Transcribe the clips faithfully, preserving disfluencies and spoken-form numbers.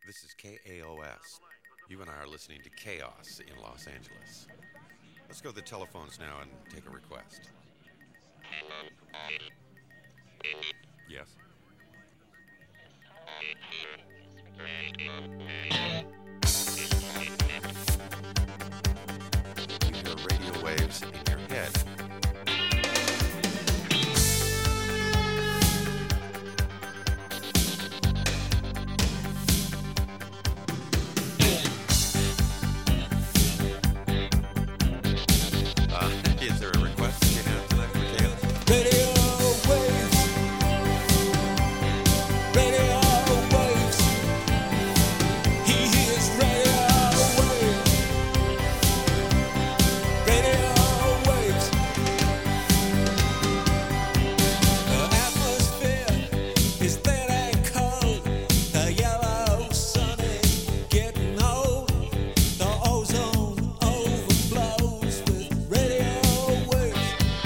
This is K A O S. You and I are listening to Chaos in Los Angeles. Let's go to the telephones now and take a request. Yes. You hear radio waves in your head. Uh, is there a request that you have tonight for Chaos? Radio waves, radio waves. He hears radio waves, radio waves. The atmosphere is thin and cold. The yellow sun is getting old. The ozone overflows with radio waves.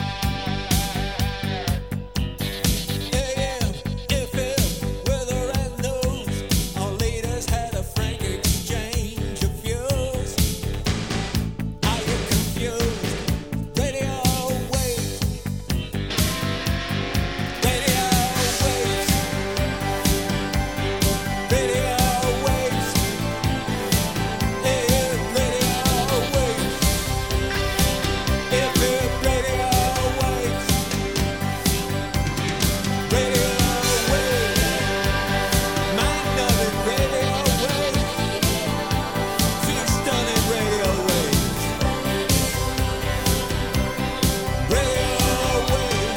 A M, F M, weather and news. Our leaders had a frank exchange of views. Are you confused? Radio waves, radio waves, radio waves. A M, radio waves, F M, radio waves. Radio waves, mind-numbing radio waves, feel-stunning radio waves, radio waves.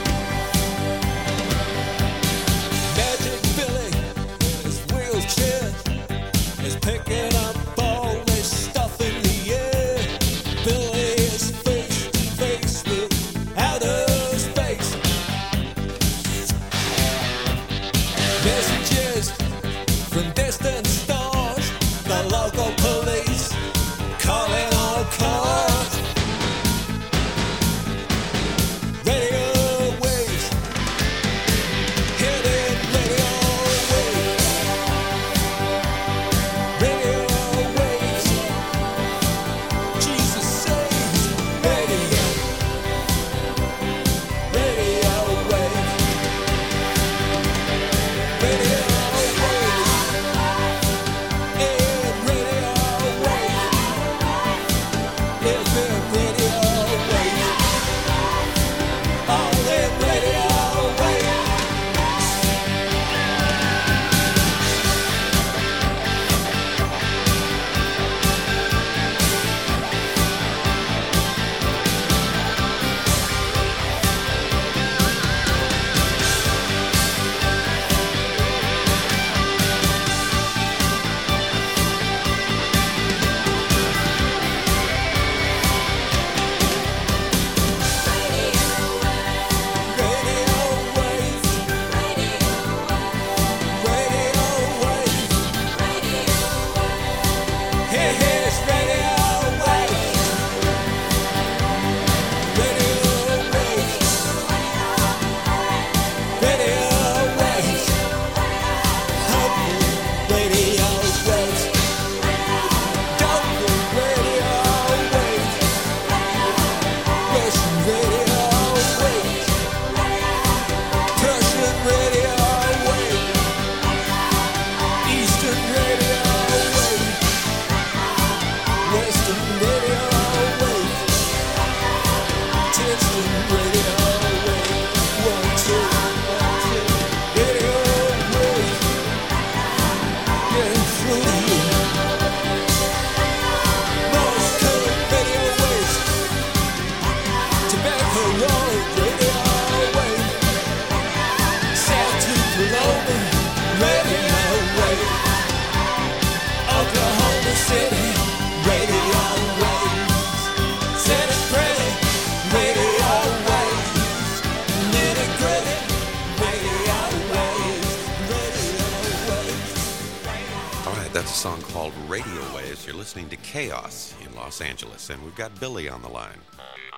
Magic Billy in his wheelchair is picking up all this stuff in the air. Billy is face to face with outer space. Messages from distant stars, the local police calling all cars. Radio waves, hitting radio waves, radio waves. Jesus saves radio, radio waves. Radio waves, yeah, radio waves, yeah, radio waves, all in radio waves. Radio waves, radio waves, here here's radio waves, radio waves, radio waves, hopeful radio waves, doubtful radio waves, Russian radio waves, Persian radio waves, Eastern radio waves, Western radio waves, Texan radio waves, one, two, one, two, radio waves, getting through to you. Morse code radio waves, Tobacco Road radio waves, South to Paloma radio waves, Oklahoma City radio waves, Santa Fe radio waves, Nitty-gritty radio waves, radio waves. All right, that's a song called Radio Waves. You're listening to Chaos in Los Angeles, and we've got Billy on the line.